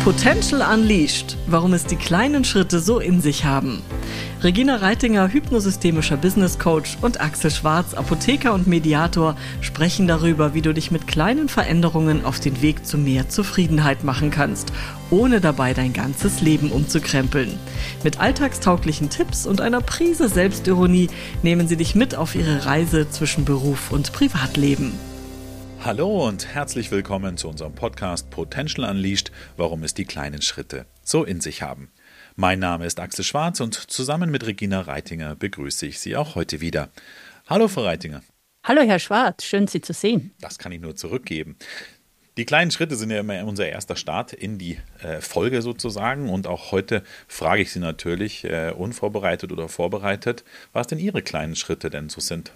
Potential Unleashed, warum es die kleinen Schritte so in sich haben. Regina Reitinger, hypnosystemischer Business Coach, und Axel Schwarz, Apotheker und Mediator, sprechen darüber, wie du dich mit kleinen Veränderungen auf den Weg zu mehr Zufriedenheit machen kannst, ohne dabei dein ganzes Leben umzukrempeln. Mit alltagstauglichen Tipps und einer Prise Selbstironie nehmen sie dich mit auf ihre Reise zwischen Beruf und Privatleben. Hallo und herzlich willkommen zu unserem Podcast Potential Unleashed, warum es die kleinen Schritte so in sich haben. Mein Name ist Axel Schwarz und zusammen mit Regina Reitinger begrüße ich Sie auch heute wieder. Hallo, Frau Reitinger. Hallo, Herr Schwarz, schön Sie zu sehen. Das kann ich nur zurückgeben. Die kleinen Schritte sind ja immer unser erster Start in die Folge sozusagen, und auch heute frage ich Sie natürlich, unvorbereitet oder vorbereitet, was denn Ihre kleinen Schritte denn so sind.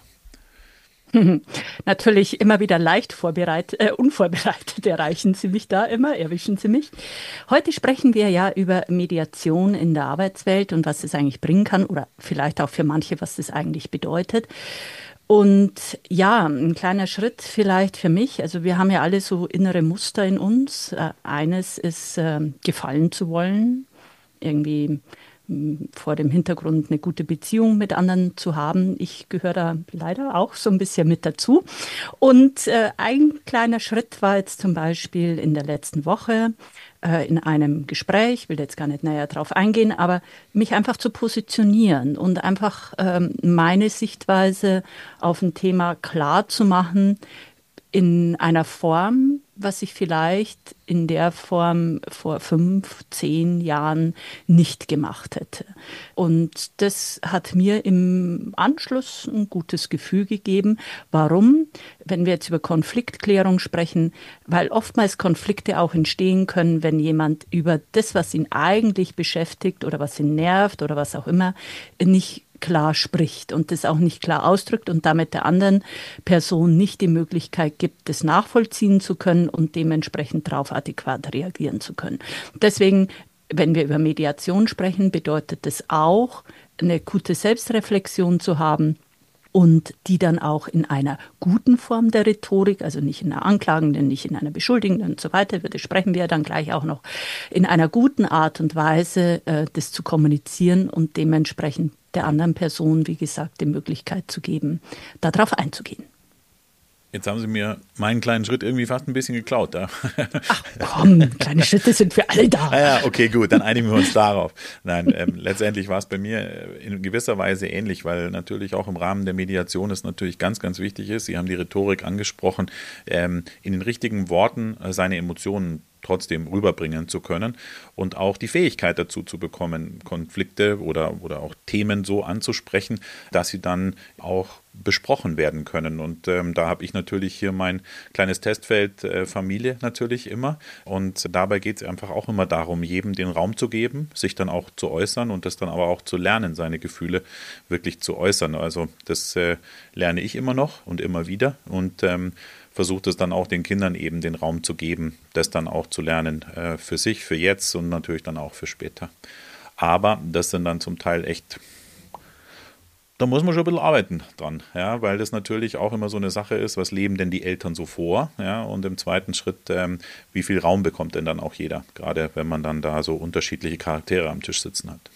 Natürlich immer wieder leicht unvorbereitet erwischen Sie mich. Heute sprechen wir ja über Mediation in der Arbeitswelt und was es eigentlich bringen kann oder vielleicht auch für manche, was das eigentlich bedeutet. Und ja, ein kleiner Schritt vielleicht für mich. Also wir haben ja alle so innere Muster in uns. Eines ist, gefallen zu wollen, irgendwie vor dem Hintergrund eine gute Beziehung mit anderen zu haben. Ich gehöre da leider auch so ein bisschen mit dazu. Und ein kleiner Schritt war jetzt zum Beispiel in der letzten Woche in einem Gespräch, ich will jetzt gar nicht näher drauf eingehen, aber mich einfach zu positionieren und einfach meine Sichtweise auf ein Thema klar zu machen, in einer Form, was ich vielleicht in der Form vor 5, 10 Jahren nicht gemacht hätte. Und das hat mir im Anschluss ein gutes Gefühl gegeben. Warum? Wenn wir jetzt über Konfliktklärung sprechen, weil oftmals Konflikte auch entstehen können, wenn jemand über das, was ihn eigentlich beschäftigt oder was ihn nervt oder was auch immer, nicht klar spricht und das auch nicht klar ausdrückt und damit der anderen Person nicht die Möglichkeit gibt, das nachvollziehen zu können und dementsprechend darauf adäquat reagieren zu können. Deswegen, wenn wir über Mediation sprechen, bedeutet das auch, eine gute Selbstreflexion zu haben und die dann auch in einer guten Form der Rhetorik, also nicht in einer anklagenden, nicht in einer beschuldigenden und so weiter, das sprechen wir dann gleich auch noch, in einer guten Art und Weise das zu kommunizieren und dementsprechend der anderen Person, wie gesagt, die Möglichkeit zu geben, darauf einzugehen. Jetzt haben Sie mir meinen kleinen Schritt irgendwie fast ein bisschen geklaut. Ja? Ach komm, kleine Schritte sind für alle da. Ja, okay, gut, dann einigen wir uns darauf. Nein, letztendlich war es bei mir in gewisser Weise ähnlich, weil natürlich auch im Rahmen der Mediation es natürlich ganz, ganz wichtig ist. Sie haben die Rhetorik angesprochen, in den richtigen Worten seine Emotionen trotzdem rüberbringen zu können und auch die Fähigkeit dazu zu bekommen, Konflikte oder auch Themen so anzusprechen, dass sie dann auch besprochen werden können. Und da habe ich natürlich hier mein kleines Testfeld Familie natürlich immer. Und dabei geht es einfach auch immer darum, jedem den Raum zu geben, sich dann auch zu äußern und das dann aber auch zu lernen, seine Gefühle wirklich zu äußern. Also das lerne ich immer noch und immer wieder und versucht es dann auch den Kindern eben den Raum zu geben, das dann auch zu lernen für sich, für jetzt und natürlich dann auch für später. Aber das sind dann zum Teil echt, da muss man schon ein bisschen arbeiten dran, ja, weil das natürlich auch immer so eine Sache ist, was leben denn die Eltern so vor, ja, und im zweiten Schritt, wie viel Raum bekommt denn dann auch jeder, gerade wenn man dann da so unterschiedliche Charaktere am Tisch sitzen hat.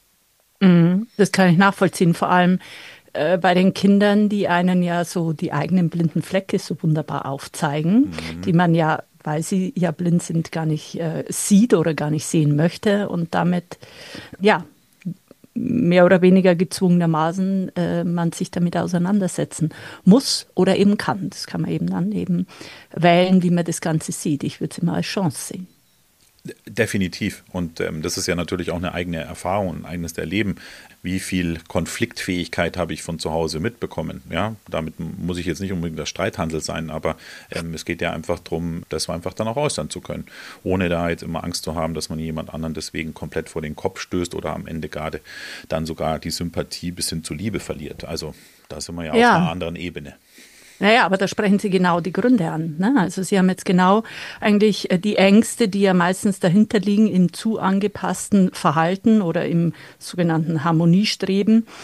Das kann ich nachvollziehen, vor allem bei den Kindern, die einen ja so die eigenen blinden Flecke so wunderbar aufzeigen, die man ja, weil sie ja blind sind, gar nicht sieht oder gar nicht sehen möchte und damit, ja, mehr oder weniger gezwungenermaßen man sich damit auseinandersetzen muss oder eben kann. Das kann man eben dann eben wählen, wie man das Ganze sieht. Ich würde es immer als Chance sehen. Definitiv. Und das ist ja natürlich auch eine eigene Erfahrung, ein eigenes Erleben. Wie viel Konfliktfähigkeit habe ich von zu Hause mitbekommen? Ja, damit muss ich jetzt nicht unbedingt der Streithandel sein, aber es geht ja einfach darum, das einfach dann auch äußern zu können, ohne da jetzt immer Angst zu haben, dass man jemand anderen deswegen komplett vor den Kopf stößt oder am Ende gerade dann sogar die Sympathie bis hin zur Liebe verliert. Also da sind wir ja auf einer anderen Ebene. Naja, aber da sprechen Sie genau die Gründe an. Ne? Also Sie haben jetzt genau eigentlich die Ängste, die ja meistens dahinter liegen im zu angepassten Verhalten oder im sogenannten Harmoniestreben,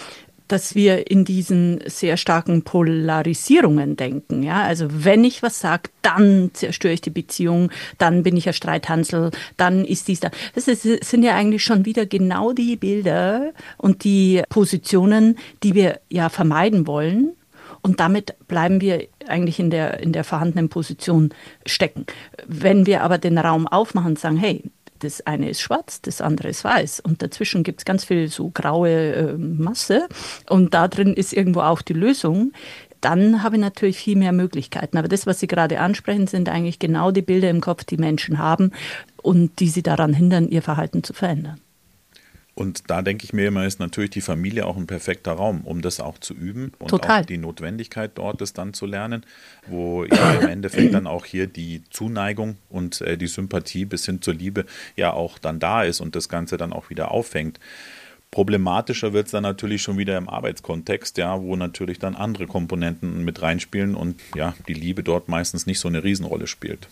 dass wir in diesen sehr starken Polarisierungen denken. Ja? Also wenn ich was sage, dann zerstöre ich die Beziehung, dann bin ich ein Streithansel, dann ist dies da. Sind ja eigentlich schon wieder genau die Bilder und die Positionen, die wir ja vermeiden wollen. Und damit bleiben wir eigentlich in der vorhandenen Position stecken. Wenn wir aber den Raum aufmachen und sagen, hey, das eine ist schwarz, das andere ist weiß und dazwischen gibt es ganz viel so graue Masse und da drin ist irgendwo auch die Lösung, dann habe ich natürlich viel mehr Möglichkeiten. Aber das, was Sie gerade ansprechen, sind eigentlich genau die Bilder im Kopf, die Menschen haben und die sie daran hindern, ihr Verhalten zu verändern. Und da denke ich mir immer, ist natürlich die Familie auch ein perfekter Raum, um das auch zu üben und Total. auch die Notwendigkeit dort, das dann zu lernen, wo ja im Endeffekt dann auch hier die Zuneigung und die Sympathie bis hin zur Liebe ja auch dann da ist und das Ganze dann auch wieder auffängt. Problematischer wird es dann natürlich schon wieder im Arbeitskontext, ja, wo natürlich dann andere Komponenten mit reinspielen und ja, die Liebe dort meistens nicht so eine Riesenrolle spielt.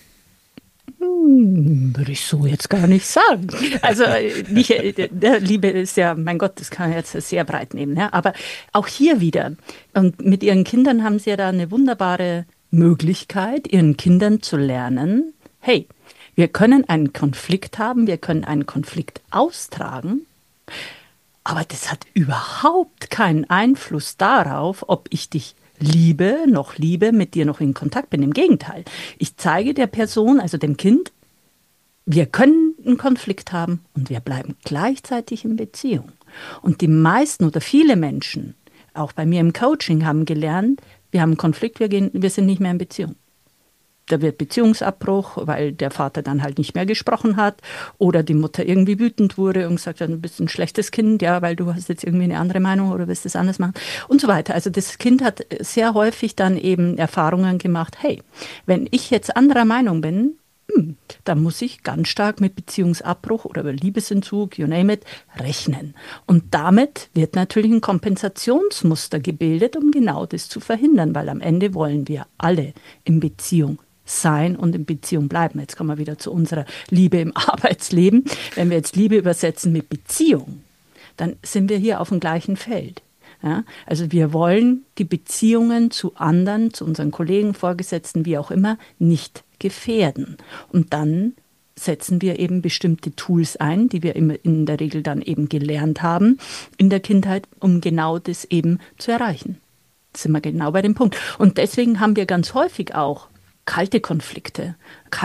Würde ich so jetzt gar nicht sagen. Also Liebe ist ja, mein Gott, das kann man jetzt sehr breit nehmen. Ja? Aber auch hier wieder, und mit Ihren Kindern haben Sie ja da eine wunderbare Möglichkeit, Ihren Kindern zu lernen, hey, wir können einen Konflikt haben, wir können einen Konflikt austragen, aber das hat überhaupt keinen Einfluss darauf, ob ich dich liebe, mit dir noch in Kontakt bin. Im Gegenteil, ich zeige der Person, also dem Kind, wir können einen Konflikt haben und wir bleiben gleichzeitig in Beziehung. Und die meisten oder viele Menschen, auch bei mir im Coaching, haben gelernt, wir haben einen Konflikt, wir sind nicht mehr in Beziehung. Da wird Beziehungsabbruch, weil der Vater dann halt nicht mehr gesprochen hat oder die Mutter irgendwie wütend wurde und gesagt hat, du bist ein schlechtes Kind, ja, weil du hast jetzt irgendwie eine andere Meinung oder willst das anders machen und so weiter. Also das Kind hat sehr häufig dann eben Erfahrungen gemacht, hey, wenn ich jetzt anderer Meinung bin, dann muss ich ganz stark mit Beziehungsabbruch oder Liebesentzug, you name it, rechnen. Und damit wird natürlich ein Kompensationsmuster gebildet, um genau das zu verhindern, weil am Ende wollen wir alle in Beziehung sein und in Beziehung bleiben. Jetzt kommen wir wieder zu unserer Liebe im Arbeitsleben. Wenn wir jetzt Liebe übersetzen mit Beziehung, dann sind wir hier auf dem gleichen Feld. Ja, also wir wollen die Beziehungen zu anderen, zu unseren Kollegen, Vorgesetzten, wie auch immer, nicht gefährden. Und dann setzen wir eben bestimmte Tools ein, die wir in der Regel dann eben gelernt haben in der Kindheit, um genau das eben zu erreichen. Jetzt sind wir genau bei dem Punkt. Und deswegen haben wir ganz häufig auch kalte Konflikte,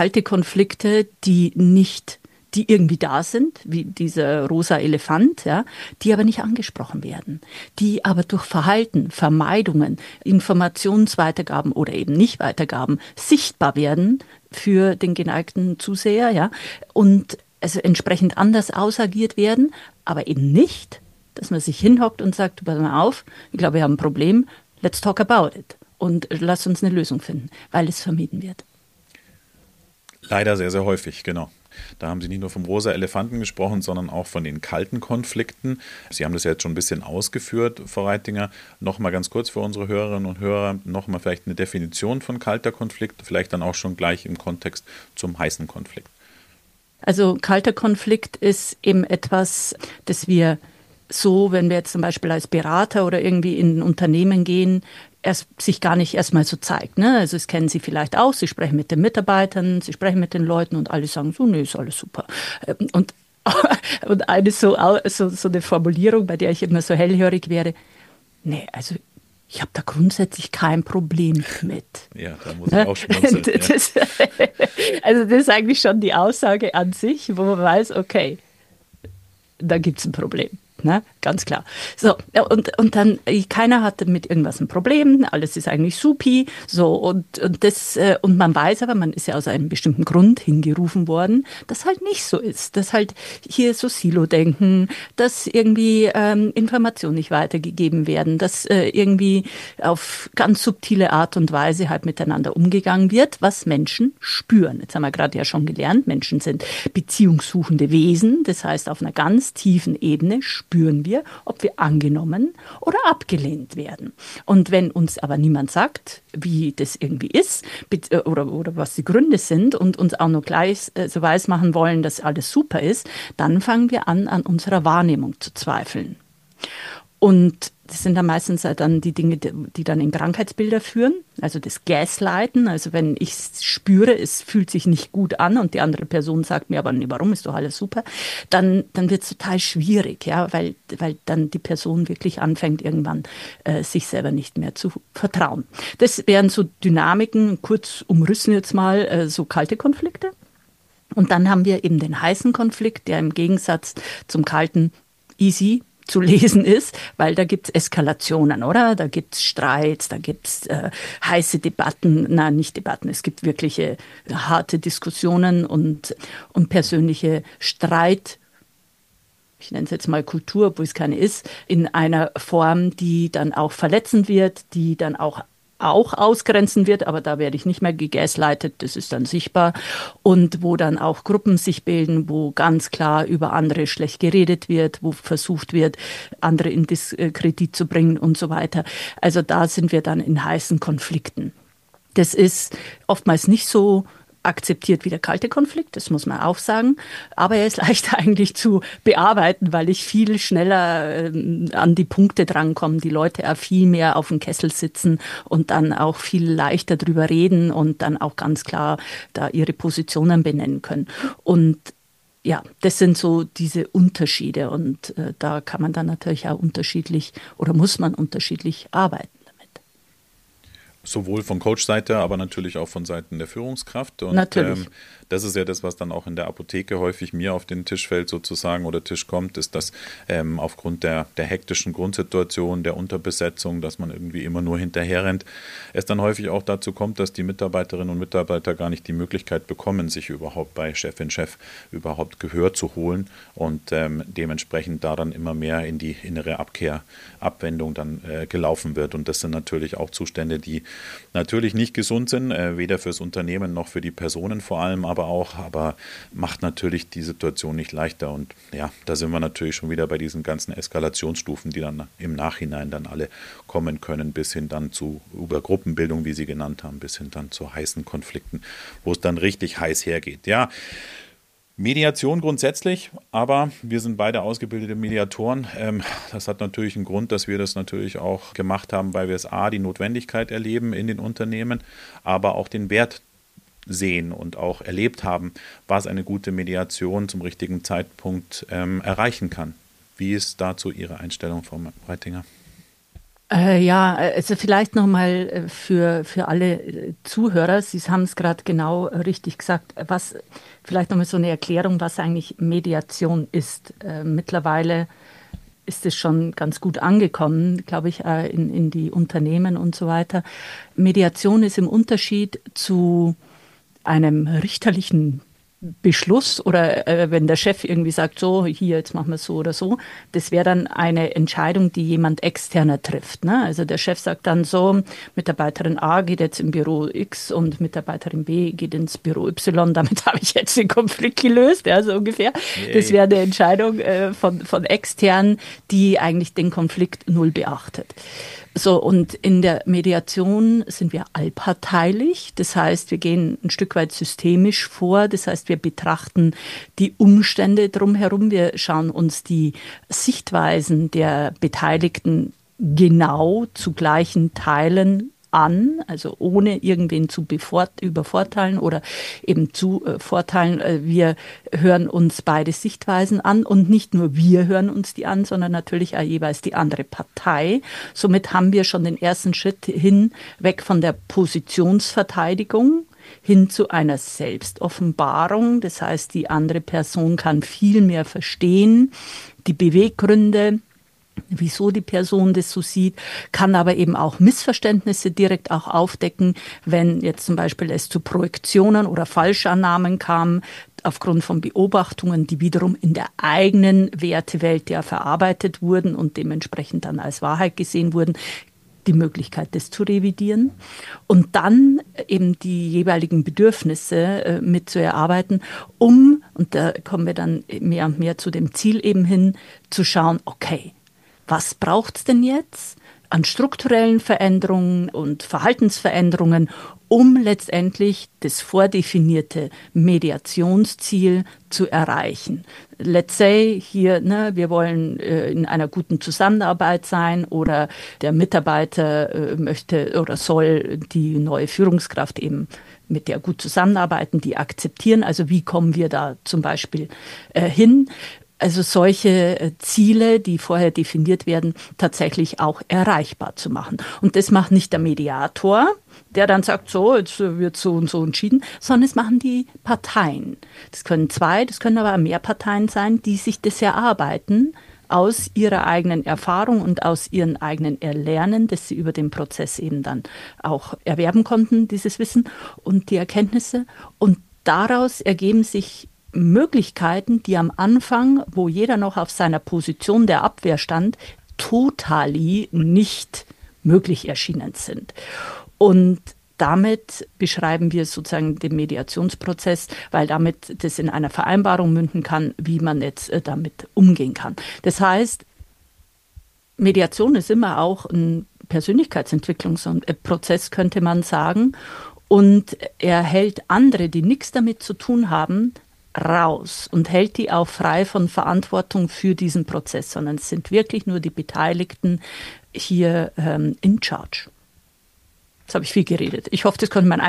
die irgendwie da sind, wie dieser rosa Elefant, ja, die aber nicht angesprochen werden, die aber durch Verhalten, Vermeidungen, Informationsweitergaben oder eben Nicht-Weitergaben sichtbar werden für den geneigten Zuseher, ja, und also entsprechend anders ausagiert werden, aber eben nicht, dass man sich hinhockt und sagt, pass mal auf, ich glaube, wir haben ein Problem, let's talk about it und lass uns eine Lösung finden, weil es vermieden wird. Leider sehr, sehr häufig, genau. Da haben Sie nicht nur vom rosa Elefanten gesprochen, sondern auch von den kalten Konflikten. Sie haben das ja jetzt schon ein bisschen ausgeführt, Frau Reitinger. Nochmal ganz kurz für unsere Hörerinnen und Hörer, nochmal vielleicht eine Definition von kalter Konflikt, vielleicht dann auch schon gleich im Kontext zum heißen Konflikt. Also kalter Konflikt ist eben etwas, das wir so, wenn wir jetzt zum Beispiel als Berater oder irgendwie in ein Unternehmen gehen, sich gar nicht erstmal so zeigt. Ne? Also das kennen Sie vielleicht auch, Sie sprechen mit den Mitarbeitern, Sie sprechen mit den Leuten und alle sagen so, nee, ist alles super. Und eine so eine Formulierung, bei der ich immer so hellhörig wäre, nee, also ich habe da grundsätzlich kein Problem mit. Ja, da muss ich auch schmunzeln. Also das ist eigentlich schon die Aussage an sich, wo man weiß, okay, da gibt es ein Problem. Ne? Ganz klar. So, und dann, keiner hatte mit irgendwas ein Problem, alles ist eigentlich supi, so, und man weiß aber, man ist ja aus einem bestimmten Grund hingerufen worden, dass halt nicht so ist, dass halt hier so Silo-Denken, dass irgendwie Informationen nicht weitergegeben werden, dass irgendwie auf ganz subtile Art und Weise halt miteinander umgegangen wird, was Menschen spüren. Jetzt haben wir gerade ja schon gelernt, Menschen sind beziehungssuchende Wesen, das heißt, auf einer ganz tiefen Ebene spüren wir, ob wir angenommen oder abgelehnt werden. Und wenn uns aber niemand sagt, wie das irgendwie ist oder was die Gründe sind und uns auch noch gleich so weiß machen wollen, dass alles super ist, dann fangen wir an unserer Wahrnehmung zu zweifeln. Und das sind dann meistens dann die Dinge, die dann in Krankheitsbilder führen, also das Gaslighten. Also wenn ich spüre, es fühlt sich nicht gut an und die andere Person sagt mir, aber nee, warum, ist doch alles super, dann wird es total schwierig, ja, weil dann die Person wirklich anfängt, irgendwann sich selber nicht mehr zu vertrauen. Das wären so Dynamiken, kurz umrissen jetzt mal, so kalte Konflikte. Und dann haben wir eben den heißen Konflikt, der im Gegensatz zum kalten easy zu lesen ist, weil da gibt es Eskalationen, oder? Da gibt es Streits, da gibt es heiße Debatten, nein, nicht Debatten, es gibt wirkliche harte Diskussionen und persönliche Streit, ich nenne es jetzt mal Kultur, obwohl es keine ist, in einer Form, die dann auch verletzend wird, die dann auch ausgrenzen wird, aber da werde ich nicht mehr gegaslightet, das ist dann sichtbar, und wo dann auch Gruppen sich bilden, wo ganz klar über andere schlecht geredet wird, wo versucht wird, andere in Diskredit zu bringen und so weiter. Also da sind wir dann in heißen Konflikten. Das ist oftmals nicht so akzeptiert wie der kalte Konflikt, das muss man auch sagen. Aber er ist leichter eigentlich zu bearbeiten, weil ich viel schneller an die Punkte drankomme, die Leute auch viel mehr auf dem Kessel sitzen und dann auch viel leichter drüber reden und dann auch ganz klar da ihre Positionen benennen können. Und ja, das sind so diese Unterschiede und da kann man dann natürlich auch unterschiedlich oder muss man unterschiedlich arbeiten. Sowohl von Coach-Seite, aber natürlich auch von Seiten der Führungskraft. Und natürlich. Das ist ja das, was dann auch in der Apotheke häufig mir auf den Tisch fällt sozusagen oder Tisch kommt, ist, dass aufgrund der hektischen Grundsituation, der Unterbesetzung, dass man irgendwie immer nur hinterher rennt, es dann häufig auch dazu kommt, dass die Mitarbeiterinnen und Mitarbeiter gar nicht die Möglichkeit bekommen, sich überhaupt bei Chefin, Chef überhaupt Gehör zu holen und dementsprechend da dann immer mehr in die innere Abwendung dann gelaufen wird. Und das sind natürlich auch Zustände, die natürlich nicht gesund sind, weder fürs Unternehmen noch für die Personen vor allem, aber macht natürlich die Situation nicht leichter. Und ja, da sind wir natürlich schon wieder bei diesen ganzen Eskalationsstufen, die dann im Nachhinein dann alle kommen können, bis hin dann zu über Gruppenbildung, wie Sie genannt haben, bis hin dann zu heißen Konflikten, wo es dann richtig heiß hergeht. Ja, Mediation grundsätzlich, aber wir sind beide ausgebildete Mediatoren. Das hat natürlich einen Grund, dass wir das natürlich auch gemacht haben, weil wir es die Notwendigkeit erleben in den Unternehmen, aber auch den Wert sehen und auch erlebt haben, was eine gute Mediation zum richtigen Zeitpunkt erreichen kann. Wie ist dazu Ihre Einstellung, Frau Reitinger? Ja, also vielleicht nochmal für alle Zuhörer, Sie haben es gerade genau richtig gesagt, vielleicht nochmal so eine Erklärung, was eigentlich Mediation ist. Mittlerweile ist es schon ganz gut angekommen, glaube ich, in die Unternehmen und so weiter. Mediation ist im Unterschied zu einem richterlichen Beschluss oder wenn der Chef irgendwie sagt, so, hier, jetzt machen wir es so oder so, das wäre dann eine Entscheidung, die jemand externer trifft. Ne? Also der Chef sagt dann so, Mitarbeiterin A geht jetzt im Büro X und Mitarbeiterin B geht ins Büro Y, damit habe ich jetzt den Konflikt gelöst, ja, so ungefähr. Yay. Das wäre eine Entscheidung von extern, die eigentlich den Konflikt null beachtet. So, und in der Mediation sind wir allparteilich. Das heißt, wir gehen ein Stück weit systemisch vor. Das heißt, wir betrachten die Umstände drumherum. Wir schauen uns die Sichtweisen der Beteiligten genau zu gleichen Teilen an, also ohne irgendwen zu übervorteilen oder eben zu vorteilen. Wir hören uns beide Sichtweisen an und nicht nur wir hören uns die an, sondern natürlich auch jeweils die andere Partei. Somit haben wir schon den ersten Schritt weg von der Positionsverteidigung hin zu einer Selbstoffenbarung. Das heißt, die andere Person kann viel mehr verstehen, die Beweggründe, wieso die Person das so sieht, kann aber eben auch Missverständnisse direkt auch aufdecken, wenn jetzt zum Beispiel es zu Projektionen oder Falschannahmen kam, aufgrund von Beobachtungen, die wiederum in der eigenen Wertewelt ja verarbeitet wurden und dementsprechend dann als Wahrheit gesehen wurden, die Möglichkeit, das zu revidieren und dann eben die jeweiligen Bedürfnisse mit zu erarbeiten, und da kommen wir dann mehr und mehr zu dem Ziel eben hin, zu schauen, okay, was braucht es denn jetzt an strukturellen Veränderungen und Verhaltensveränderungen, um letztendlich das vordefinierte Mediationsziel zu erreichen. Let's say hier, wir wollen in einer guten Zusammenarbeit sein oder der Mitarbeiter möchte oder soll die neue Führungskraft eben mit der gut zusammenarbeiten, die akzeptieren. Also wie kommen wir da zum Beispiel hin? Also solche Ziele, die vorher definiert werden, tatsächlich auch erreichbar zu machen. Und das macht nicht der Mediator, der dann sagt, so, jetzt wird so und so entschieden, sondern es machen die Parteien. Das können 2, das können aber mehr Parteien sein, die sich das erarbeiten aus ihrer eigenen Erfahrung und aus ihren eigenen Erlernen, das sie über den Prozess eben dann auch erwerben konnten, dieses Wissen und die Erkenntnisse. Und daraus ergeben sich Möglichkeiten, die am Anfang, wo jeder noch auf seiner Position der Abwehr stand, totally nicht möglich erschienen sind. Und damit beschreiben wir sozusagen den Mediationsprozess, weil damit das in einer Vereinbarung münden kann, wie man jetzt damit umgehen kann. Das heißt, Mediation ist immer auch ein Persönlichkeitsentwicklungsprozess, könnte man sagen. Und er hält andere, die nichts damit zu tun haben, raus und hält die auch frei von Verantwortung für diesen Prozess, sondern es sind wirklich nur die Beteiligten hier in charge. Jetzt habe ich viel geredet. Ich hoffe, das konnte man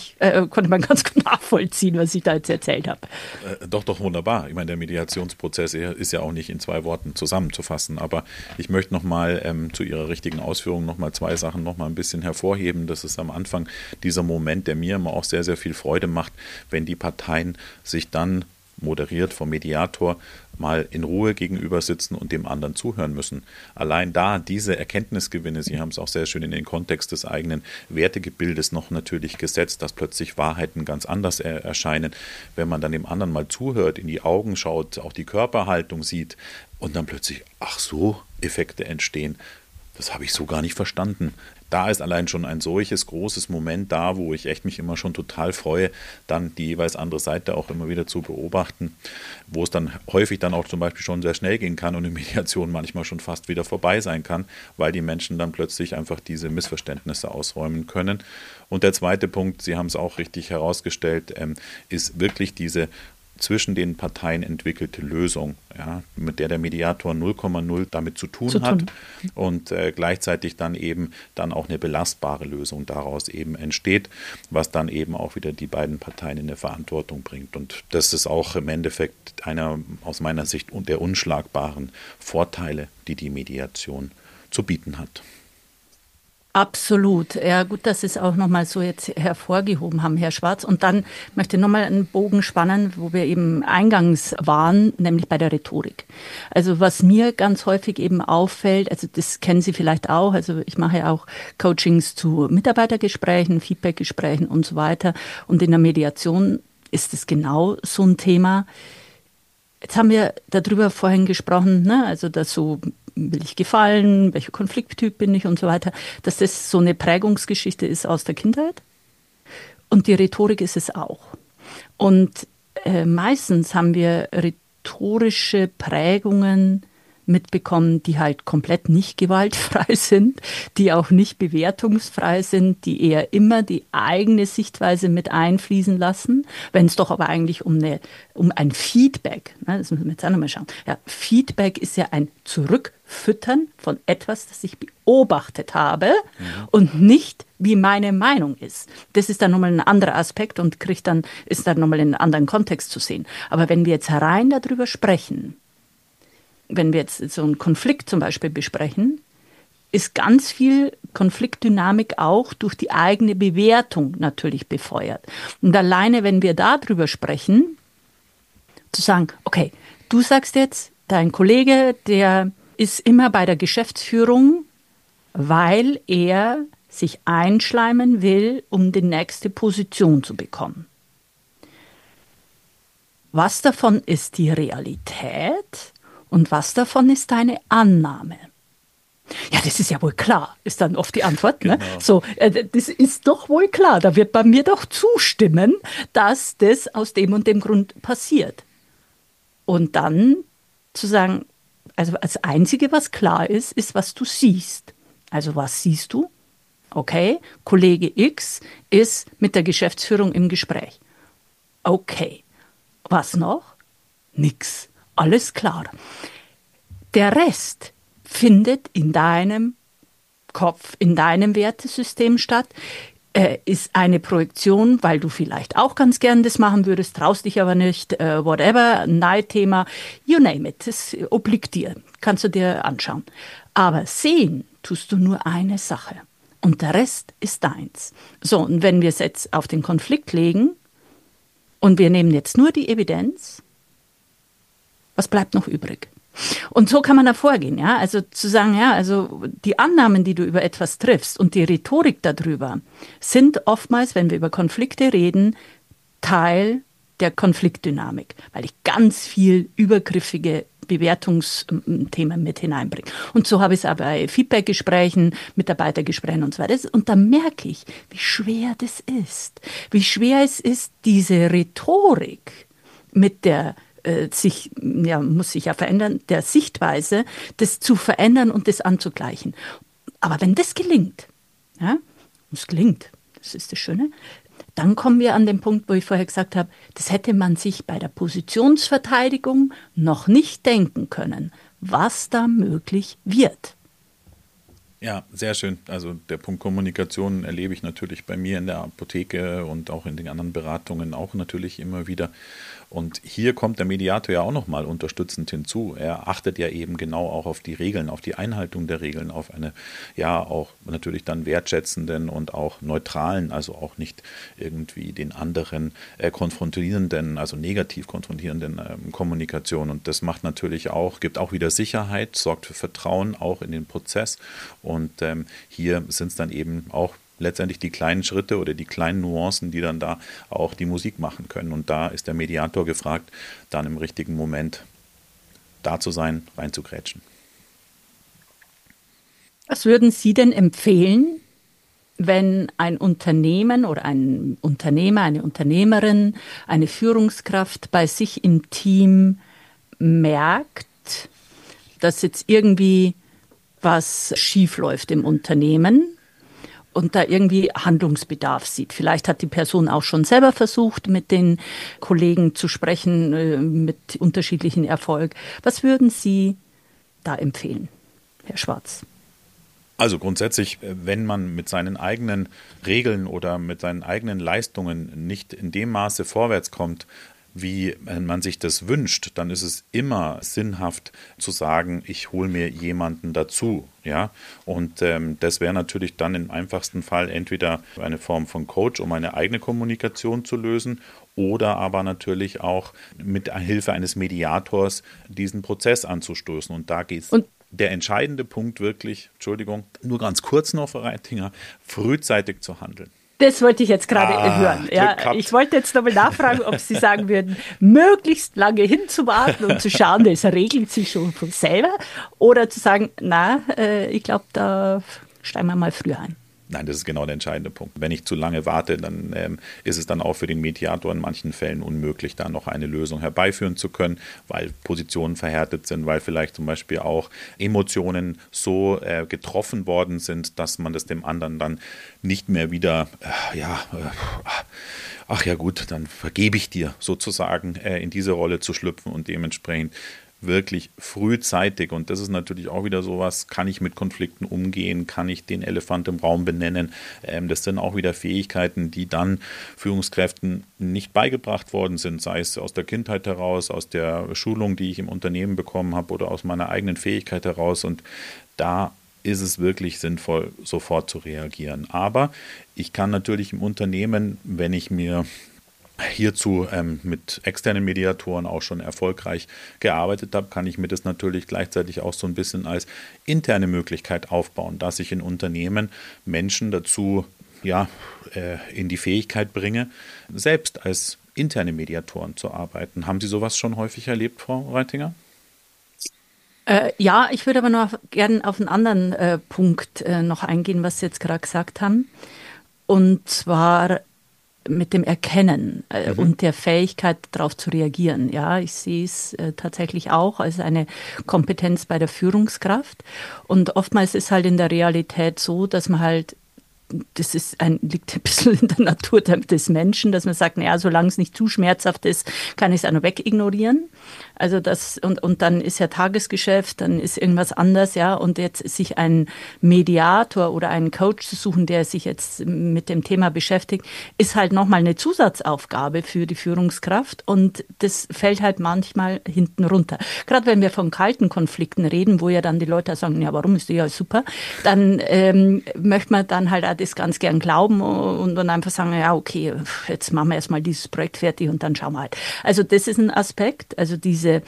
ganz gut nachvollziehen, was ich da jetzt erzählt habe. Doch, wunderbar. Ich meine, der Mediationsprozess ist ja auch nicht in 2 Worten zusammenzufassen, aber ich möchte nochmal zu Ihrer richtigen Ausführung nochmal 2 Sachen nochmal ein bisschen hervorheben. Das ist am Anfang dieser Moment, der mir immer auch sehr, sehr viel Freude macht, wenn die Parteien sich dann moderiert vom Mediator mal in Ruhe gegenüber sitzen und dem anderen zuhören müssen. Allein da diese Erkenntnisgewinne, Sie haben es auch sehr schön in den Kontext des eigenen Wertegebildes noch natürlich gesetzt, dass plötzlich Wahrheiten ganz anders erscheinen, wenn man dann dem anderen mal zuhört, in die Augen schaut, auch die Körperhaltung sieht und dann plötzlich, ach so, Effekte entstehen. Das habe ich so gar nicht verstanden. Da ist allein schon ein solches großes Moment da, wo ich echt mich immer schon total freue, dann die jeweils andere Seite auch immer wieder zu beobachten, wo es dann häufig dann auch zum Beispiel schon sehr schnell gehen kann und die Mediation manchmal schon fast wieder vorbei sein kann, weil die Menschen dann plötzlich einfach diese Missverständnisse ausräumen können. Und der zweite Punkt, Sie haben es auch richtig herausgestellt, ist wirklich diese zwischen den Parteien entwickelte Lösung, ja, mit der Mediator 0,0 damit zu tun hat und gleichzeitig dann eben dann auch eine belastbare Lösung daraus eben entsteht, was dann eben auch wieder die beiden Parteien in eine Verantwortung bringt. Und das ist auch im Endeffekt einer aus meiner Sicht der unschlagbaren Vorteile, die die Mediation zu bieten hat. Absolut. Ja, gut, dass Sie es auch nochmal so jetzt hervorgehoben haben, Herr Schwarz. Und dann möchte ich nochmal einen Bogen spannen, wo wir eben eingangs waren, nämlich bei der Rhetorik. Also was mir ganz häufig eben auffällt, also das kennen Sie vielleicht auch, also ich mache ja auch Coachings zu Mitarbeitergesprächen, Feedbackgesprächen und so weiter. Und in der Mediation ist es genau so ein Thema. Jetzt haben wir darüber vorhin gesprochen, ne? Also dass so will ich gefallen, welcher Konflikttyp bin ich und so weiter, dass das so eine Prägungsgeschichte ist aus der Kindheit. Und die Rhetorik ist es auch. Und meistens haben wir rhetorische Prägungen mitbekommen, die halt komplett nicht gewaltfrei sind, die auch nicht bewertungsfrei sind, die eher immer die eigene Sichtweise mit einfließen lassen, wenn es doch aber eigentlich um ein Feedback, ne, das müssen wir jetzt auch nochmal schauen. Ja, Feedback ist ja ein Zurückfüttern von etwas, das ich beobachtet habe und nicht, wie meine Meinung ist. Das ist dann nochmal ein anderer Aspekt und ist dann nochmal in einem anderen Kontext zu sehen. Aber wenn wir jetzt rein darüber sprechen, wenn wir jetzt so einen Konflikt zum Beispiel besprechen, ist ganz viel Konfliktdynamik auch durch die eigene Bewertung natürlich befeuert. Und alleine, wenn wir darüber sprechen, zu sagen, okay, du sagst jetzt, dein Kollege, der ist immer bei der Geschäftsführung, weil er sich einschleimen will, um die nächste Position zu bekommen. Was davon ist die Realität? Und was davon ist deine Annahme? Ja, das ist ja wohl klar, ist dann oft die Antwort. Genau. Ne? So, das ist doch wohl klar, da wird man mir doch zustimmen, dass das aus dem und dem Grund passiert. Und dann zu sagen, also das Einzige, was klar ist, ist, was du siehst. Also was siehst du? Okay, Kollege X ist mit der Geschäftsführung im Gespräch. Okay, was noch? Nix. Alles klar. Der Rest findet in deinem Kopf, in deinem Wertesystem statt, ist eine Projektion, weil du vielleicht auch ganz gern das machen würdest, traust dich aber nicht, whatever, ein Neidthema, you name it, das obliegt dir, kannst du dir anschauen. Aber sehen tust du nur eine Sache und der Rest ist deins. So, und wenn wir es jetzt auf den Konflikt legen und wir nehmen jetzt nur die Evidenz, was bleibt noch übrig? Und so kann man da vorgehen, ja, also zu sagen, ja, also die Annahmen, die du über etwas triffst und die Rhetorik darüber, sind oftmals, wenn wir über Konflikte reden, Teil der Konfliktdynamik, weil ich ganz viel übergriffige Bewertungsthemen mit hineinbringe. Und so habe ich es auch bei Feedbackgesprächen, Mitarbeitergesprächen und so weiter. Und da merke ich, wie schwer das ist, wie schwer es ist, diese Rhetorik mit der muss sich ja verändern, der Sichtweise, das zu verändern und das anzugleichen. Aber wenn das gelingt, ja, es gelingt, das ist das Schöne, dann kommen wir an den Punkt, wo ich vorher gesagt habe, das hätte man sich bei der Positionsverteidigung noch nicht denken können, was da möglich wird. Ja, sehr schön. Also der Punkt Kommunikation erlebe ich natürlich bei mir in der Apotheke und auch in den anderen Beratungen auch natürlich immer wieder. Und hier kommt der Mediator ja auch nochmal unterstützend hinzu. Er achtet ja eben genau auch auf die Regeln, auf die Einhaltung der Regeln, auf eine, ja, auch natürlich dann wertschätzenden und auch neutralen, also auch nicht irgendwie den anderen konfrontierenden, also negativ konfrontierenden Kommunikation. Und das macht natürlich auch, gibt auch wieder Sicherheit, sorgt für Vertrauen auch in den Prozess. Und hier sind es dann eben auch letztendlich die kleinen Schritte oder die kleinen Nuancen, die dann da auch die Musik machen können. Und da ist der Mediator gefragt, dann im richtigen Moment da zu sein, reinzugrätschen. Was würden Sie denn empfehlen, wenn ein Unternehmen oder ein Unternehmer, eine Unternehmerin, eine Führungskraft bei sich im Team merkt, dass jetzt irgendwie was schief läuft im Unternehmen und da irgendwie Handlungsbedarf sieht. Vielleicht hat die Person auch schon selber versucht, mit den Kollegen zu sprechen, mit unterschiedlichen Erfolg. Was würden Sie da empfehlen, Herr Schwarz? Also grundsätzlich, wenn man mit seinen eigenen Regeln oder mit seinen eigenen Leistungen nicht in dem Maße vorwärts kommt, wie man sich das wünscht, dann ist es immer sinnhaft zu sagen, ich hole mir jemanden dazu. Ja? Und das wäre natürlich dann im einfachsten Fall entweder eine Form von Coach, um eine eigene Kommunikation zu lösen, oder aber natürlich auch mit Hilfe eines Mediators diesen Prozess anzustoßen. Und da geht es. Der entscheidende Punkt wirklich, Entschuldigung, nur ganz kurz noch, Frau Reitinger, frühzeitig zu handeln. Das wollte ich jetzt gerade hören. Ja, ich wollte jetzt nochmal nachfragen, ob Sie sagen würden, möglichst lange hinzuwarten und zu schauen, das regelt sich schon von selber, oder zu sagen, na, ich glaube, da steigen wir mal früher ein. Nein, das ist genau der entscheidende Punkt. Wenn ich zu lange warte, dann ist es dann auch für den Mediator in manchen Fällen unmöglich, da noch eine Lösung herbeiführen zu können, weil Positionen verhärtet sind, weil vielleicht zum Beispiel auch Emotionen so getroffen worden sind, dass man das dem anderen dann nicht mehr wieder, ach ja gut, dann vergebe ich dir sozusagen in diese Rolle zu schlüpfen und dementsprechend wirklich frühzeitig, und das ist natürlich auch wieder sowas, kann ich mit Konflikten umgehen, kann ich den Elefant im Raum benennen, das sind auch wieder Fähigkeiten, die dann Führungskräften nicht beigebracht worden sind, sei es aus der Kindheit heraus, aus der Schulung, die ich im Unternehmen bekommen habe oder aus meiner eigenen Fähigkeit heraus, und da ist es wirklich sinnvoll, sofort zu reagieren. Aber ich kann natürlich im Unternehmen, wenn ich mir hierzu mit externen Mediatoren auch schon erfolgreich gearbeitet habe, kann ich mir das natürlich gleichzeitig auch so ein bisschen als interne Möglichkeit aufbauen, dass ich in Unternehmen Menschen dazu in die Fähigkeit bringe, selbst als interne Mediatoren zu arbeiten. Haben Sie sowas schon häufig erlebt, Frau Reitinger? Ja, ich würde aber noch gerne auf einen anderen Punkt noch eingehen, was Sie jetzt gerade gesagt haben. Und zwar mit dem Erkennen und der Fähigkeit, darauf zu reagieren. Ja, ich sehe es tatsächlich auch als eine Kompetenz bei der Führungskraft. Und oftmals ist halt in der Realität so, dass man halt das liegt ein bisschen in der Natur des Menschen, dass man sagt, naja, solange es nicht zu schmerzhaft ist, kann ich es auch noch wegignorieren. Also und dann ist ja Tagesgeschäft, dann ist irgendwas anders, ja. Und jetzt sich einen Mediator oder einen Coach zu suchen, der sich jetzt mit dem Thema beschäftigt, ist halt nochmal eine Zusatzaufgabe für die Führungskraft. Und das fällt halt manchmal hinten runter. Gerade wenn wir von kalten Konflikten reden, wo ja dann die Leute sagen, ja, warum ist das ja super, dann möchte man dann halt auch das ganz gern glauben und dann einfach sagen, ja, okay, jetzt machen wir erstmal dieses Projekt fertig und dann schauen wir halt. Also das ist ein Aspekt, also diese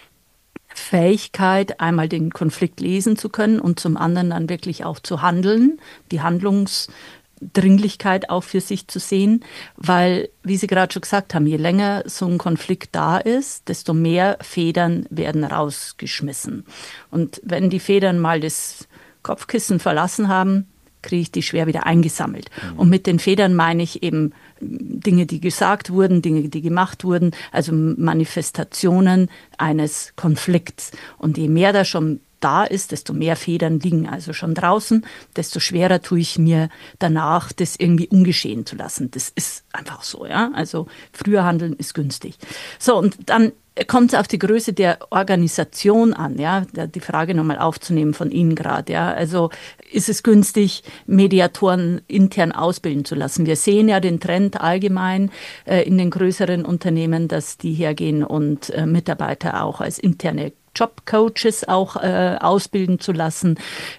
Fähigkeit, einmal den Konflikt lesen zu können und zum anderen dann wirklich auch zu handeln, die Handlungsdringlichkeit auch für sich zu sehen, weil, wie Sie gerade schon gesagt haben, je länger so ein Konflikt da ist, desto mehr Federn werden rausgeschmissen. Und wenn die Federn mal das Kopfkissen verlassen haben, kriege ich die schwer wieder eingesammelt. Und mit den Federn meine ich eben Dinge, die gesagt wurden, Dinge, die gemacht wurden, also Manifestationen eines Konflikts. Und je mehr da schon da ist, desto mehr Federn liegen also schon draußen, desto schwerer tue ich mir danach, das irgendwie ungeschehen zu lassen. Das ist einfach so, ja. Also früher handeln ist günstig. So, und dann kommt es auf die Größe der Organisation an, ja, die Frage nochmal aufzunehmen von Ihnen gerade, ja. Also ist es günstig, Mediatoren intern ausbilden zu lassen? Wir sehen ja den Trend allgemein in den größeren Unternehmen, dass die hergehen und Mitarbeiter auch als interne Jobcoaches auch ausbilden zu lassen.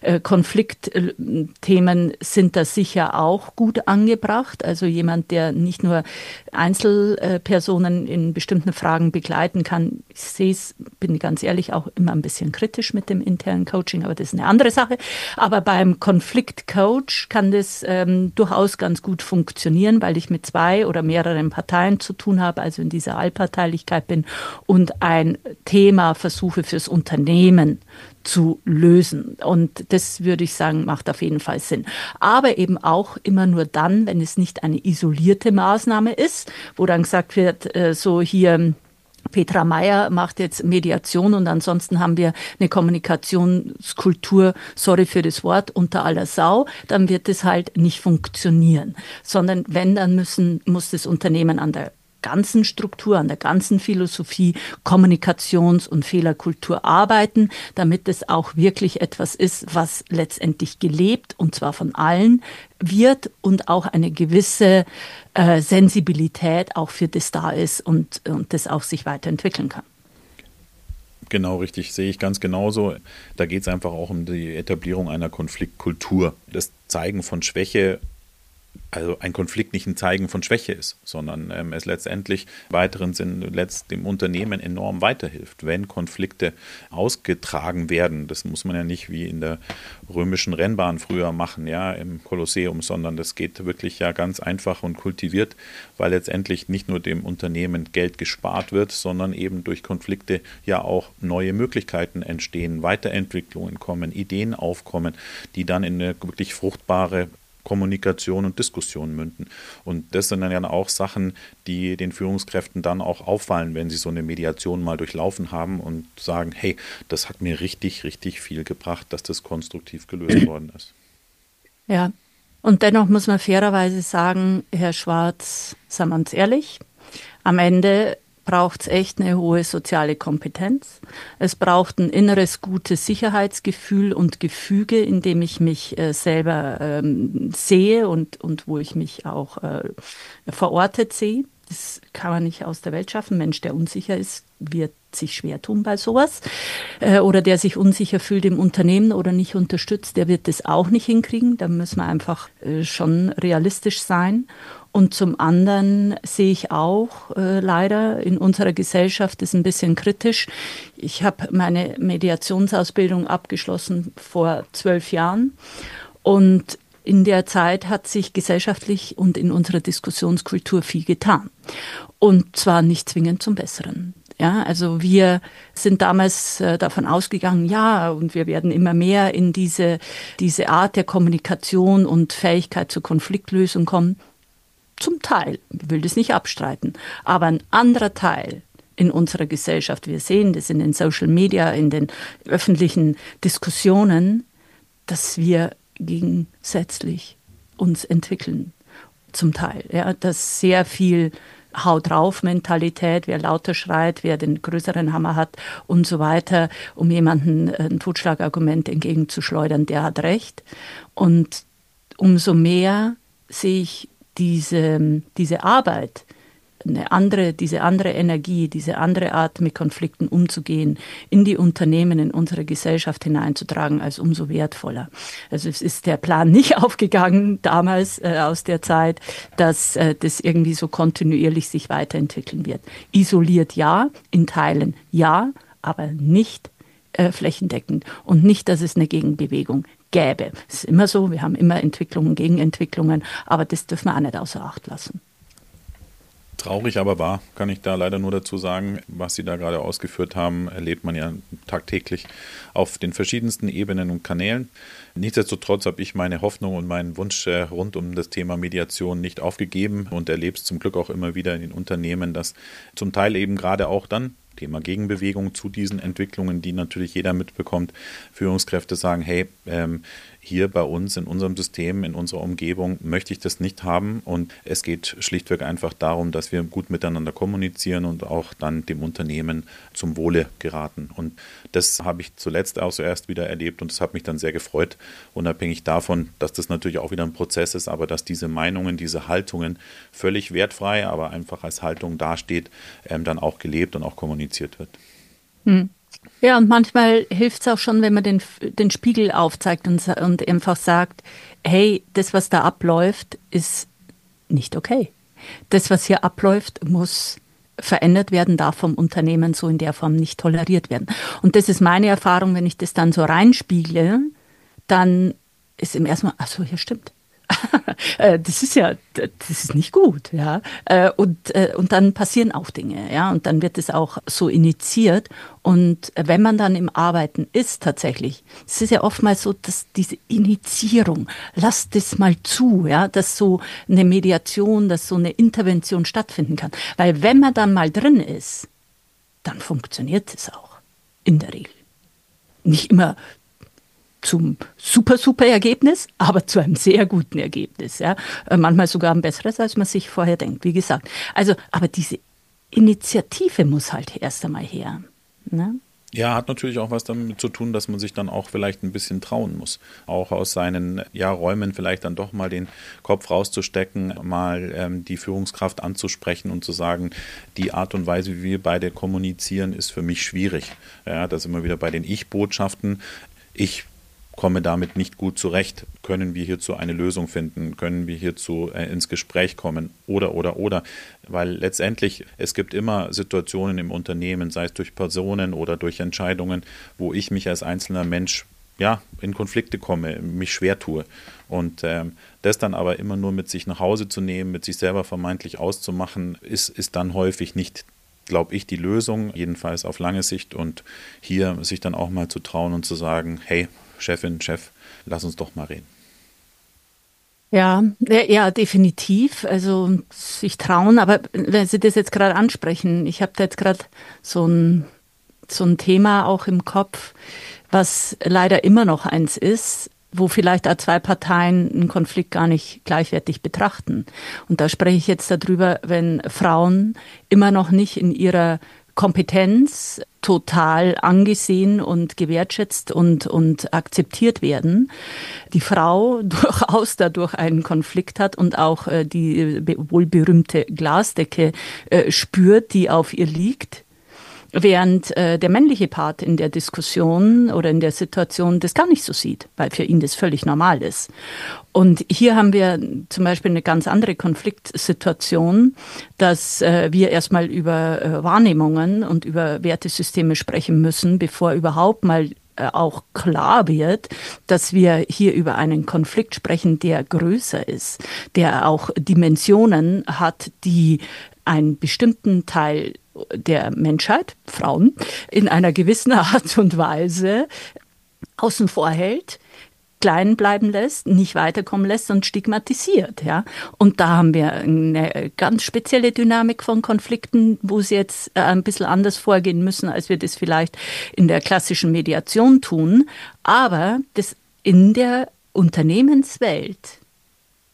Konfliktthemen sind da sicher auch gut angebracht. Also jemand, der nicht nur Einzelpersonen in bestimmten Fragen begleiten kann. Ich sehe es, bin ganz ehrlich, auch immer ein bisschen kritisch mit dem internen Coaching, aber das ist eine andere Sache. Aber beim Konfliktcoach kann das durchaus ganz gut funktionieren, weil ich mit 2 oder mehreren Parteien zu tun habe, also in dieser Allparteilichkeit bin und ein Thema versuche fürs Unternehmen zu lösen. Und das würde ich sagen, macht auf jeden Fall Sinn. Aber eben auch immer nur dann, wenn es nicht eine isolierte Maßnahme ist, wo dann gesagt wird, so hier Petra Meyer macht jetzt Mediation und ansonsten haben wir eine Kommunikationskultur, sorry für das Wort, unter aller Sau, dann wird es halt nicht funktionieren. Sondern wenn, dann muss das Unternehmen an der ganzen Struktur, an der ganzen Philosophie, Kommunikations- und Fehlerkultur arbeiten, damit es auch wirklich etwas ist, was letztendlich gelebt, und zwar von allen, wird und auch eine gewisse Sensibilität auch für das da ist und das auch sich weiterentwickeln kann. Genau, richtig, sehe ich ganz genauso. Da geht es einfach auch um die Etablierung einer Konfliktkultur. Das Zeigen von Schwäche, also ein Konflikt nicht ein Zeigen von Schwäche ist, sondern es letztendlich im weiteren Sinn dem Unternehmen enorm weiterhilft, wenn Konflikte ausgetragen werden. Das muss man ja nicht wie in der römischen Rennbahn früher machen, ja, im Kolosseum, sondern das geht wirklich ja ganz einfach und kultiviert, weil letztendlich nicht nur dem Unternehmen Geld gespart wird, sondern eben durch Konflikte ja auch neue Möglichkeiten entstehen, Weiterentwicklungen kommen, Ideen aufkommen, die dann in eine wirklich fruchtbare Kommunikation und Diskussion münden. Und das sind dann ja auch Sachen, die den Führungskräften dann auch auffallen, wenn sie so eine Mediation mal durchlaufen haben und sagen, hey, das hat mir richtig, richtig viel gebracht, dass das konstruktiv gelöst worden ist. Ja, und dennoch muss man fairerweise sagen, Herr Schwarz, seien wir uns ehrlich, am Ende braucht es echt eine hohe soziale Kompetenz. Es braucht ein inneres gutes Sicherheitsgefühl und Gefüge, in dem ich mich selber sehe und wo ich mich auch verortet sehe. Das kann man nicht aus der Welt schaffen. Ein Mensch, der unsicher ist, wird sich schwer tun bei sowas. Oder der sich unsicher fühlt im Unternehmen oder nicht unterstützt, der wird das auch nicht hinkriegen. Da müssen wir einfach schon realistisch sein. Und zum anderen sehe ich auch leider in unserer Gesellschaft, ist ein bisschen kritisch. Ich habe meine Mediationsausbildung abgeschlossen vor 12 Jahren und in der Zeit hat sich gesellschaftlich und in unserer Diskussionskultur viel getan. Und zwar nicht zwingend zum Besseren. Ja, also wir sind damals davon ausgegangen, ja, und wir werden immer mehr in diese Art der Kommunikation und Fähigkeit zur Konfliktlösung kommen. Zum Teil, ich will das nicht abstreiten, aber ein anderer Teil in unserer Gesellschaft, wir sehen das in den Social Media, in den öffentlichen Diskussionen, dass wir gegensätzlich uns entwickeln, zum Teil. Ja, dass sehr viel Haut drauf Mentalität, wer lauter schreit, wer den größeren Hammer hat und so weiter, um jemanden ein Totschlagargument entgegenzuschleudern, der hat recht. Und umso mehr sehe ich diese Arbeit, diese andere Energie, diese andere Art, mit Konflikten umzugehen, in die Unternehmen, in unsere Gesellschaft hineinzutragen, als umso wertvoller. Also es ist der Plan nicht aufgegangen damals aus der Zeit, dass das irgendwie so kontinuierlich sich weiterentwickeln wird. Isoliert ja, in Teilen ja, aber nicht flächendeckend und nicht, dass es eine Gegenbewegung gäbe. Es ist immer so, wir haben immer Entwicklungen, Gegenentwicklungen, aber das dürfen wir auch nicht außer Acht lassen. Traurig, aber wahr, kann ich da leider nur dazu sagen. Was Sie da gerade ausgeführt haben, erlebt man ja tagtäglich auf den verschiedensten Ebenen und Kanälen. Nichtsdestotrotz habe ich meine Hoffnung und meinen Wunsch rund um das Thema Mediation nicht aufgegeben und erlebe es zum Glück auch immer wieder in den Unternehmen, dass zum Teil eben gerade auch dann Thema Gegenbewegung zu diesen Entwicklungen, die natürlich jeder mitbekommt, Führungskräfte sagen, hey, hier bei uns in unserem System, in unserer Umgebung möchte ich das nicht haben und es geht schlichtweg einfach darum, dass wir gut miteinander kommunizieren und auch dann dem Unternehmen zum Wohle geraten. Und das habe ich zuletzt auch zuerst wieder erlebt und das hat mich dann sehr gefreut, unabhängig davon, dass das natürlich auch wieder ein Prozess ist, aber dass diese Meinungen, diese Haltungen völlig wertfrei, aber einfach als Haltung dasteht, dann auch gelebt und auch kommuniziert wird. Ja, und manchmal hilft es auch schon, wenn man den Spiegel aufzeigt und einfach sagt, hey, das, was da abläuft, ist nicht okay. Das, was hier abläuft, muss verändert werden, darf vom Unternehmen so in der Form nicht toleriert werden. Und das ist meine Erfahrung, wenn ich das dann so reinspiegle, dann ist im ersten Mal, ach so, ja, stimmt. Das ist nicht gut, ja. Und dann passieren auch Dinge, ja. Und dann wird es auch so initiiert. Und wenn man dann im Arbeiten ist, tatsächlich, es ist ja oftmals so, dass diese Initiierung, lasst es mal zu, ja, dass so eine Mediation, dass so eine Intervention stattfinden kann. Weil wenn man dann mal drin ist, dann funktioniert es auch. In der Regel. Nicht immer zum super Ergebnis, aber zu einem sehr guten Ergebnis. Ja. Manchmal sogar ein besseres, als man sich vorher denkt, wie gesagt. Also, aber diese Initiative muss halt erst einmal her. Ne? Ja, hat natürlich auch was damit zu tun, dass man sich dann auch vielleicht ein bisschen trauen muss. Auch aus seinen Räumen vielleicht dann doch mal den Kopf rauszustecken, mal die Führungskraft anzusprechen und zu sagen, die Art und Weise, wie wir beide kommunizieren, ist für mich schwierig. Ja, da sind wir wieder bei den Ich-Botschaften. Ich komme damit nicht gut zurecht. Können wir hierzu eine Lösung finden? Können wir hierzu ins Gespräch kommen? Oder. Weil letztendlich, es gibt immer Situationen im Unternehmen, sei es durch Personen oder durch Entscheidungen, wo ich mich als einzelner Mensch in Konflikte komme, mich schwer tue. Und das dann aber immer nur mit sich nach Hause zu nehmen, mit sich selber vermeintlich auszumachen, ist dann häufig nicht, glaube ich, die Lösung, jedenfalls auf lange Sicht. Und hier sich dann auch mal zu trauen und zu sagen, hey, Chefin, Chef, lass uns doch mal reden. Ja, definitiv. Also sich trauen, aber wenn Sie das jetzt gerade ansprechen, ich habe da jetzt gerade so ein Thema auch im Kopf, was leider immer noch eins ist, wo vielleicht auch zwei Parteien einen Konflikt gar nicht gleichwertig betrachten. Und da spreche ich jetzt darüber, wenn Frauen immer noch nicht in ihrer Kompetenz total angesehen und gewertschätzt und akzeptiert werden. Die Frau durchaus dadurch einen Konflikt hat und auch die wohlberühmte Glasdecke spürt, die auf ihr liegt. Während der männliche Part in der Diskussion oder in der Situation das gar nicht so sieht, weil für ihn das völlig normal ist. Und hier haben wir zum Beispiel eine ganz andere Konfliktsituation, dass wir erstmal über Wahrnehmungen und über Wertesysteme sprechen müssen, bevor überhaupt mal auch klar wird, dass wir hier über einen Konflikt sprechen, der größer ist, der auch Dimensionen hat, die einen bestimmten Teil der Menschheit, Frauen, in einer gewissen Art und Weise außen vor hält, klein bleiben lässt, nicht weiterkommen lässt und stigmatisiert. Ja? Und da haben wir eine ganz spezielle Dynamik von Konflikten, wo sie jetzt ein bisschen anders vorgehen müssen, als wir das vielleicht in der klassischen Mediation tun. Aber das in der Unternehmenswelt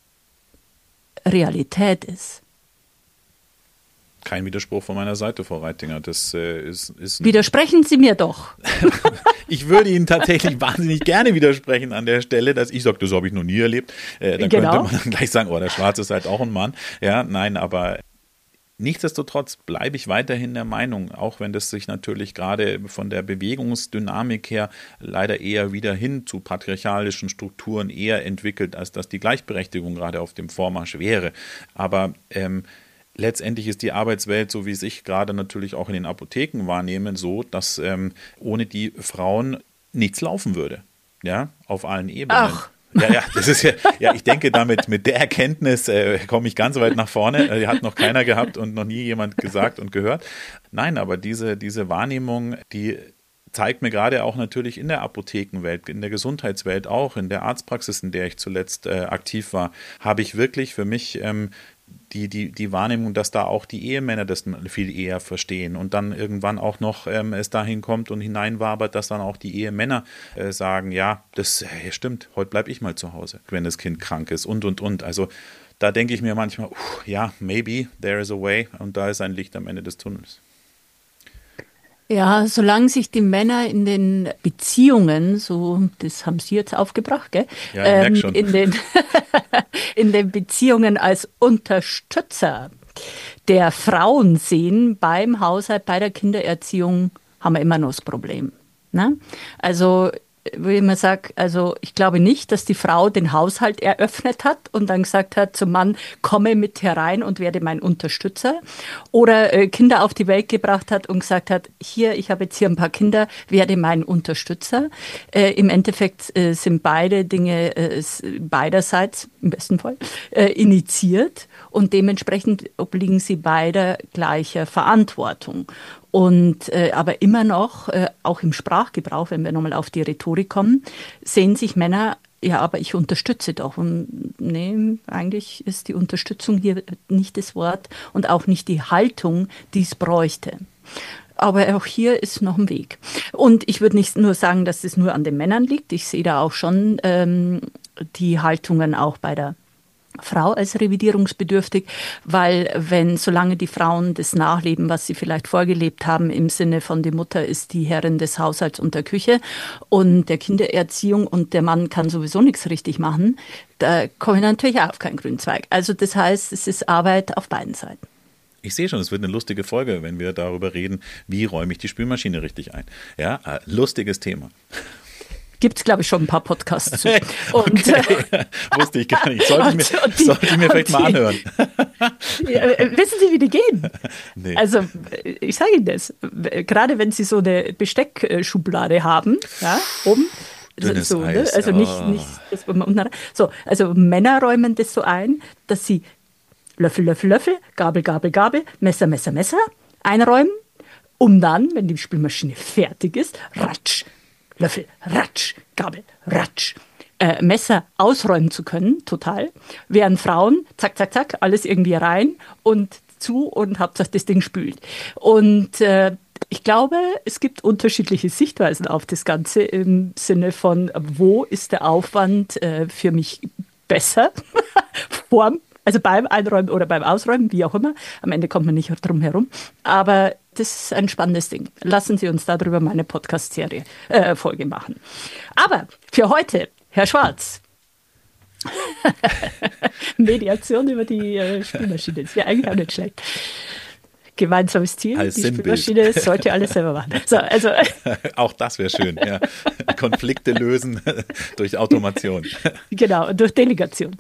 Realität ist. Kein Widerspruch von meiner Seite, Frau Reitinger. Das ist Widersprechen Sie mir doch. Ich würde Ihnen tatsächlich wahnsinnig gerne widersprechen an der Stelle, dass ich sage, das habe ich noch nie erlebt. Dann könnte man dann gleich sagen, oh, der Schwarze ist halt auch ein Mann. Ja, nein, aber nichtsdestotrotz bleibe ich weiterhin der Meinung, auch wenn das sich natürlich gerade von der Bewegungsdynamik her leider eher wieder hin zu patriarchalischen Strukturen eher entwickelt, als dass die Gleichberechtigung gerade auf dem Vormarsch wäre. Aber letztendlich ist die Arbeitswelt, so wie es ich gerade natürlich auch in den Apotheken wahrnehme, so, dass ohne die Frauen nichts laufen würde. Ja, auf allen Ebenen. Ach. Ja, das ist ja, ich denke damit, mit der Erkenntnis komme ich ganz weit nach vorne. Die hat noch keiner gehabt und noch nie jemand gesagt und gehört. Nein, aber diese Wahrnehmung, die zeigt mir gerade auch natürlich in der Apothekenwelt, in der Gesundheitswelt auch, in der Arztpraxis, in der ich zuletzt aktiv war, habe ich wirklich für mich die Wahrnehmung, dass da auch die Ehemänner das viel eher verstehen und dann irgendwann auch noch es dahin kommt und hineinwabert, dass dann auch die Ehemänner sagen, ja, das stimmt, heute bleibe ich mal zu Hause, wenn das Kind krank ist und. Also da denke ich mir manchmal, ja, maybe there is a way und da ist ein Licht am Ende des Tunnels. Ja, solange sich die Männer in den Beziehungen, so, das haben Sie jetzt aufgebracht, gell? Ja, ich merke schon. In den Beziehungen als Unterstützer der Frauen sehen beim Haushalt, bei der Kindererziehung, haben wir immer noch das Problem. Ne? Also, wo ich immer sage, also ich glaube nicht, dass die Frau den Haushalt eröffnet hat und dann gesagt hat zum Mann, komme mit herein und werde mein Unterstützer. Oder Kinder auf die Welt gebracht hat und gesagt hat, hier, ich habe jetzt hier ein paar Kinder, werde mein Unterstützer. Im Endeffekt sind beide Dinge beiderseits, im besten Fall, initiiert und dementsprechend obliegen sie beider gleicher Verantwortung. Und aber immer noch, auch im Sprachgebrauch, wenn wir nochmal auf die Rhetorik kommen, sehen sich Männer, ja, aber ich unterstütze doch. Und nee, eigentlich ist die Unterstützung hier nicht das Wort und auch nicht die Haltung, die es bräuchte. Aber auch hier ist noch ein Weg. Und ich würde nicht nur sagen, dass es nur an den Männern liegt. Ich sehe da auch schon die Haltungen auch bei der Frau als revidierungsbedürftig, weil solange die Frauen das nachleben, was sie vielleicht vorgelebt haben, im Sinne von die Mutter ist die Herrin des Haushalts und der Küche und der Kindererziehung und der Mann kann sowieso nichts richtig machen, da komme ich natürlich auch auf keinen grünen Zweig. Also das heißt, es ist Arbeit auf beiden Seiten. Ich sehe schon, es wird eine lustige Folge, wenn wir darüber reden, wie räume ich die Spülmaschine richtig ein. Ja, lustiges Thema. Gibt es, glaube ich, schon ein paar Podcasts zu. Und, okay. Wusste ich gar nicht. Sollte ich mir vielleicht mal anhören. Wissen Sie, wie die gehen? Nee. Also, ich sage Ihnen das. Gerade wenn Sie so eine Besteckschublade haben, ja, oben. Dünnes so, Eis. Ne? Also nicht das, wo man unten. So, also Männer räumen das so ein, dass sie Löffel, Löffel, Löffel, Gabel, Gabel, Gabel, Messer, Messer, Messer einräumen, um dann, wenn die Spülmaschine fertig ist, ratsch, Löffel, ratsch, Gabel, ratsch, Messer ausräumen zu können, total. Während Frauen, zack, zack, zack, alles irgendwie rein und zu und Hauptsache das Ding spült. Und ich glaube, es gibt unterschiedliche Sichtweisen auf das Ganze im Sinne von, wo ist der Aufwand für mich besser, also beim Einräumen oder beim Ausräumen, wie auch immer. Am Ende kommt man nicht drum herum. Aber das ist ein spannendes Ding. Lassen Sie uns darüber mal eine Podcast-Serie, Folge machen. Aber für heute, Herr Schwarz, Mediation über die Spülmaschine. Ist ja eigentlich auch nicht schlecht. Gemeinsames Ziel, als die Sinnbild. Spülmaschine sollte alles selber machen. So, also. Auch das wäre schön, ja. Konflikte lösen durch Automation. Genau, durch Delegation.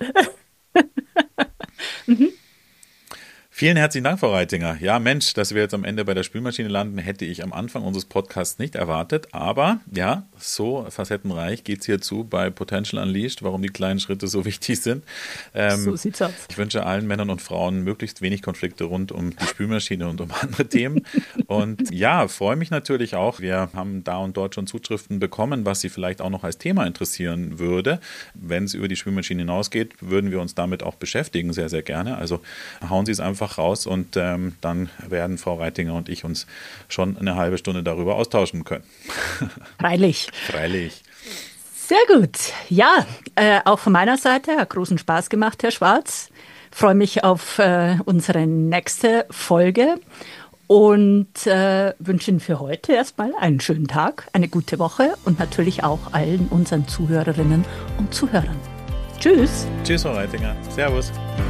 Vielen herzlichen Dank, Frau Reitinger. Ja, Mensch, dass wir jetzt am Ende bei der Spülmaschine landen, hätte ich am Anfang unseres Podcasts nicht erwartet. Aber ja, so facettenreich geht es hier zu bei Potential Unleashed, warum die kleinen Schritte so wichtig sind. So sieht's aus. Ich wünsche allen Männern und Frauen möglichst wenig Konflikte rund um die Spülmaschine und um andere Themen. Und ja, freue mich natürlich auch. Wir haben da und dort schon Zuschriften bekommen, was Sie vielleicht auch noch als Thema interessieren würde. Wenn es über die Spülmaschine hinausgeht, würden wir uns damit auch beschäftigen, sehr, sehr gerne. Also hauen Sie es einfach raus und dann werden Frau Reitinger und ich uns schon eine halbe Stunde darüber austauschen können. Freilich. Freilich. Sehr gut. Ja, auch von meiner Seite hat großen Spaß gemacht, Herr Schwarz. freue mich auf unsere nächste Folge und wünsche Ihnen für heute erstmal einen schönen Tag, eine gute Woche und natürlich auch allen unseren Zuhörerinnen und Zuhörern. Tschüss. Tschüss, Frau Reitinger. Servus.